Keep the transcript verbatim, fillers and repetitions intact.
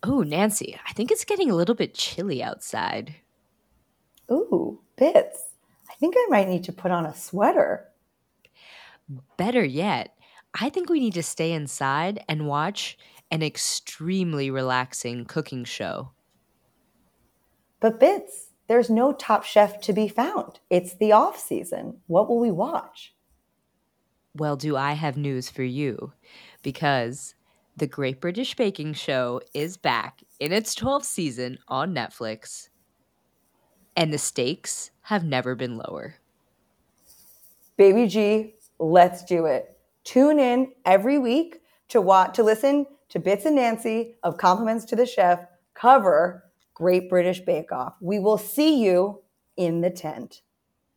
Oh, Nancy, I think it's getting a little bit chilly outside. Ooh, Bits. I think I might need to put on a sweater. Better yet, I think we need to stay inside and watch an extremely relaxing cooking show. But Bits, there's no Top Chef to be found. It's the off season. What will we watch? Well, do I have news for you? Because the Great British Baking Show is back in its twelfth season on Netflix, and the stakes have never been lower. Baby G, let's do it. Tune in every week to watch to listen to Bits and Nancy of Compliments to the Chef cover Great British Bake Off. We will see you in the tent.